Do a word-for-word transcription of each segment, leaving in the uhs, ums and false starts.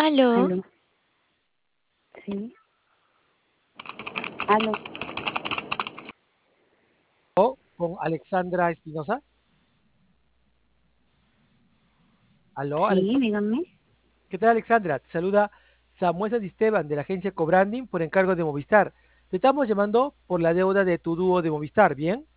¿Aló? Aló, sí, aló, Con Alexandra Espinosa. Aló, sí, Alexandra. dígame. ¿Qué tal, Alexandra? Te saluda Samuel Santisteban de la agencia Cobranding por encargo de Movistar. Te estamos llamando por la deuda de tu dúo de Movistar, ¿bien?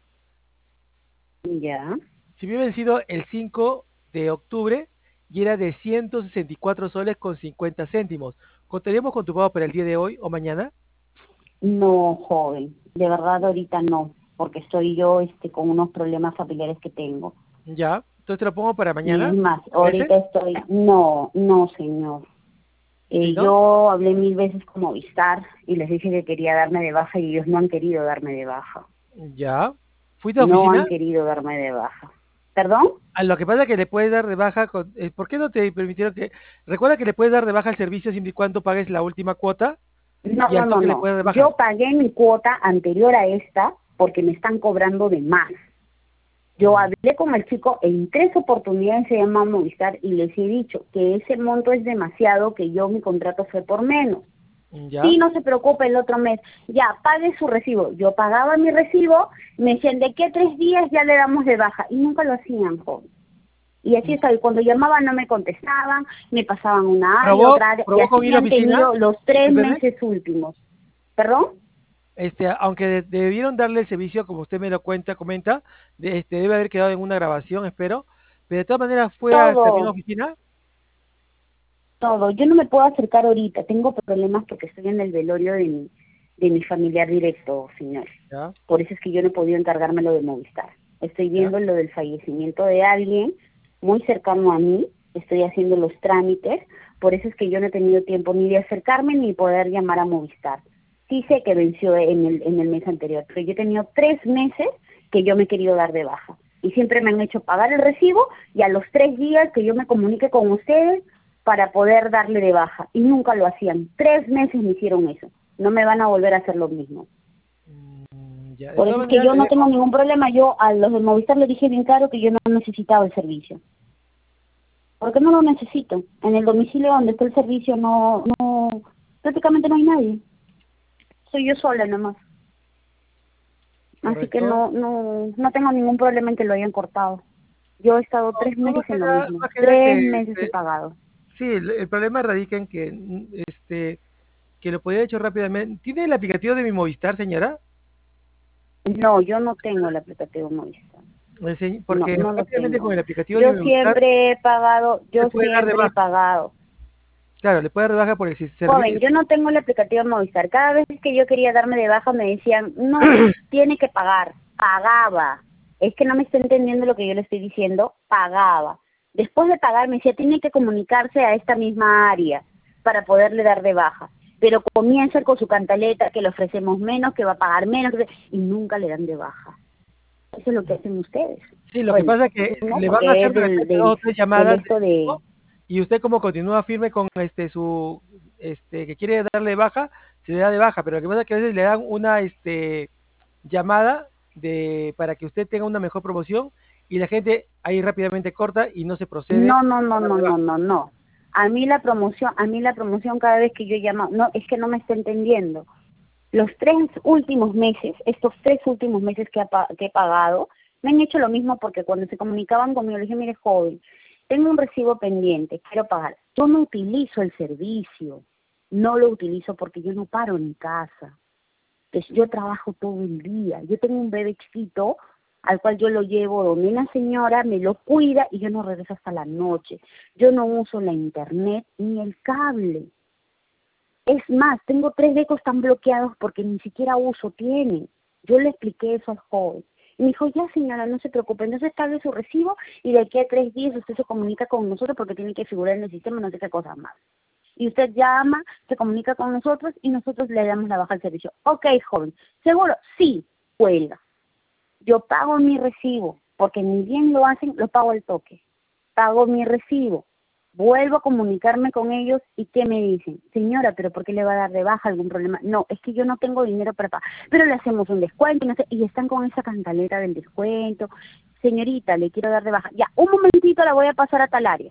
Ya. Se había vencido el cinco de octubre y era de ciento sesenta y cuatro soles con cincuenta céntimos. ¿Contaríamos con tu pago para el día de hoy o mañana? No, joven, de verdad ahorita no, porque estoy yo este, con unos problemas familiares que tengo. Ya. Entonces te lo pongo para Y es mañana. más, ¿Te parece? ahorita estoy, no, no, señor. ¿Sí, Eh, no? yo hablé mil veces con Movistar y les dije que quería darme de baja y ellos no han querido darme de baja. Ya. ¿Fuiste a la No han oficina? querido darme de baja. ¿Perdón? A lo que pasa es que le puedes dar de baja, con, eh, ¿por qué no te permitieron que... Recuerda que le puedes dar de baja el servicio siempre y cuando pagues la última cuota No, y no, al no, toque le no. puedes dar de baja. Yo pagué mi cuota anterior a esta porque me están cobrando de más. Yo Mm, hablé con el chico en tres oportunidades, se llama Movistar, y les he dicho que ese monto es demasiado, que yo mi contrato fue por menos. ya. Sí, no se preocupe el otro mes. Ya, pague su recibo. Yo pagaba mi recibo, me decían, ¿de qué tres días ya le damos de baja? Y nunca lo hacían, joven. Y así Mm. está, y cuando llamaban no me contestaban, me pasaban una área, ¿Probó, otra área, y probó así con ir me a la han oficina? tenido los tres Discúlpeme. meses últimos. ¿Perdón? Este, aunque de- debieron darle el servicio, como usted me lo cuenta, comenta, de- este, debe haber quedado en una grabación, espero. Pero de todas maneras fue hasta la misma Todo. oficina. Todo. Yo no me puedo acercar ahorita. Tengo problemas porque estoy en el velorio de mi, de mi familiar directo, señor. Ya, Por eso es que yo no he podido encargármelo de Movistar. Estoy ya. viendo lo del fallecimiento de alguien muy cercano a mí. Estoy haciendo los trámites. Por eso es que yo no he tenido tiempo ni de acercarme ni poder llamar a Movistar. Sí sé que venció en el, en el mes anterior, pero yo he tenido tres meses que yo me he querido dar de baja. Y siempre me han hecho pagar el recibo y a los tres días que yo me comunique con ustedes para poder darle de baja. Y nunca lo hacían. Tres meses me hicieron eso. No me van a volver a hacer lo mismo. Mm, ya. De Por todas eso es que maneras yo le no tengo dejo. ningún problema. Yo a los de Movistar les dije bien claro que yo no necesitaba el servicio. Porque no lo necesito. En el domicilio donde está el servicio no, no, prácticamente no hay nadie. Soy yo sola nomás. Así que Correcto. no, no, no tengo ningún problema en que lo hayan cortado. Yo he estado No, tres no, meses más que en lo nada, mismo. más que nada Tres que meses he este, pagado. sí, el, el problema radica en que mm, este que lo podía haber hecho rápidamente. ¿Tiene el aplicativo de mi Movistar, señora? No, yo no tengo el aplicativo Movistar. El se- No, Porque no lo rápidamente con tengo. el aplicativo de Yo mi Movistar siempre he pagado, le yo puede dar de siempre he baja. pagado. Claro, le puede dar de baja por el Joven, servicio. yo no tengo el aplicativo Movistar. Cada vez que yo quería darme de baja me decían, no, tiene que pagar. Pagaba. Es que no me está entendiendo lo que yo le estoy diciendo. Pagaba. Después de pagar me decía, tiene que comunicarse a esta misma área para poderle dar de baja. Pero comienza con su cantaleta que le ofrecemos menos, que va a pagar menos, que- y nunca le dan de baja. Eso es lo que hacen ustedes. Sí, lo que Bueno, pasa es que no, le van a porque hacer es de del, repente dos del, o tres del llamadas de esto de... tipo, y usted como continúa firme con este su este que quiere darle baja, se le da de baja, pero lo que pasa es que a veces le dan una este llamada de para que usted tenga una mejor promoción y la gente ahí rápidamente corta y no se procede No, no, a no, dar no, de no, baja. no, no. A mí la promoción, a mí la promoción cada vez que yo llamo, no, es que no me está entendiendo. Los tres últimos meses, estos tres últimos meses que, ha pa- que he pagado, me han hecho lo mismo porque cuando se comunicaban conmigo, le dije, mire, joven, tengo un recibo pendiente, quiero pagar. Yo no utilizo el servicio, no lo utilizo porque yo no paro en mi casa. Pues yo trabajo todo el día. Yo tengo un bebé chiquito al cual yo lo llevo donde una señora me lo cuida y yo no regreso hasta la noche. Yo no uso la internet ni el cable. Es más, tengo tres becos tan bloqueados porque ni siquiera uso tienen. Yo le expliqué eso al joven. Y me dijo, ya señora, no se preocupe, entonces pague su recibo y de aquí a tres días usted se comunica con nosotros porque tiene que figurar en el sistema, no sé qué cosas más. Y usted llama, se comunica con nosotros y nosotros le damos la baja al servicio. Ok, joven, ¿seguro? Sí, cuelga. Yo pago mi recibo, porque ni bien lo hacen, lo pago al toque. Pago mi recibo, vuelvo a comunicarme con ellos y ¿qué me dicen? Señora, ¿pero por qué le va a dar de baja algún problema? No, es que yo no tengo dinero para pagar, pero le hacemos un descuento y, no sé, y están con esa cantaleta del descuento. Señorita, le quiero dar de baja. Ya, un momentito la voy a pasar a tal área.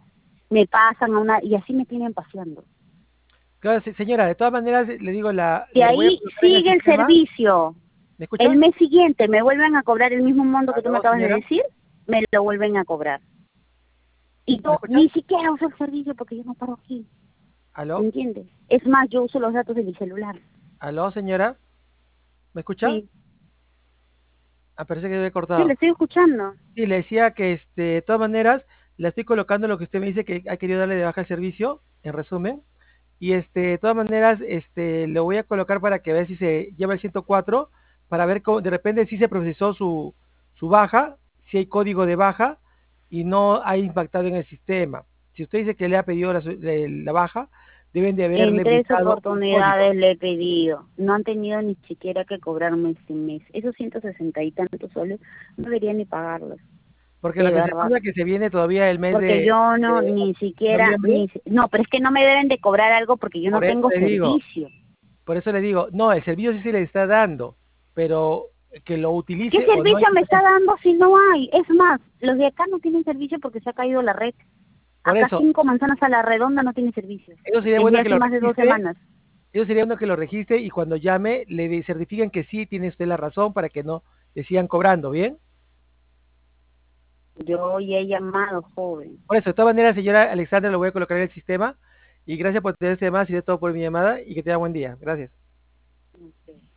me pasan a una, y así me tienen paseando. Claro, se- señora, de todas maneras, le digo, la, De le voy a ahí colocar en el sigue el sistema. servicio. ¿Me escucha? El mes siguiente me vuelven a cobrar el mismo monto que tú me ¿Aló, acabas de señora? decir, me lo vuelven a cobrar. Y ¿Me yo escucha? ni siquiera uso el servicio porque yo no paro aquí, ¿me ¿Aló? entiendes? Es más, yo uso los datos de mi celular. ¿Aló, señora? ¿Me escucha? Sí, Ah, parece que he sí, le cortado. estoy escuchando. Sí, le decía que este, de todas maneras, le estoy colocando lo que usted me dice que ha querido darle de baja el servicio, en resumen. Y este, de todas maneras, este, lo voy a colocar para que vea si se lleva el ciento cuatro, para ver cómo, de repente si se procesó su, su baja, si hay código de baja y no ha impactado en el sistema. Si usted dice que le ha pedido la, su- le- la baja, deben de En haberle tres brindado un código. oportunidades le he pedido. No han tenido ni siquiera que cobrarme este mes. Esos ciento sesenta y tantos soles no debería ni pagarlos, Porque de lo que se verdad. pasa es que se viene todavía el mes Porque de, yo no, de ni siquiera, noviembre, ni, si- no, pero es que no me deben de cobrar algo porque yo no por eso tengo le digo, servicio. por eso le digo, no, el servicio sí se le está dando, pero que lo ¿Qué utilice o no es servicio me está diferente. dando si no hay? Es más, los de acá no tienen servicio porque se ha caído la red. Por Acá eso, cinco manzanas a la redonda no tiene servicio. eso sería Desde bueno que hace lo más de dos registre, semanas. eso sería bueno que lo registre y cuando llame le de- certifiquen que sí tiene usted la razón para que no le sigan cobrando, ¿bien? Yo ya he llamado, joven. Por eso, de todas maneras, señora Alexandra, lo voy a colocar en el sistema y gracias por tener este llamada, ha sido todo por mi llamada y que tenga buen día. Gracias. Ok.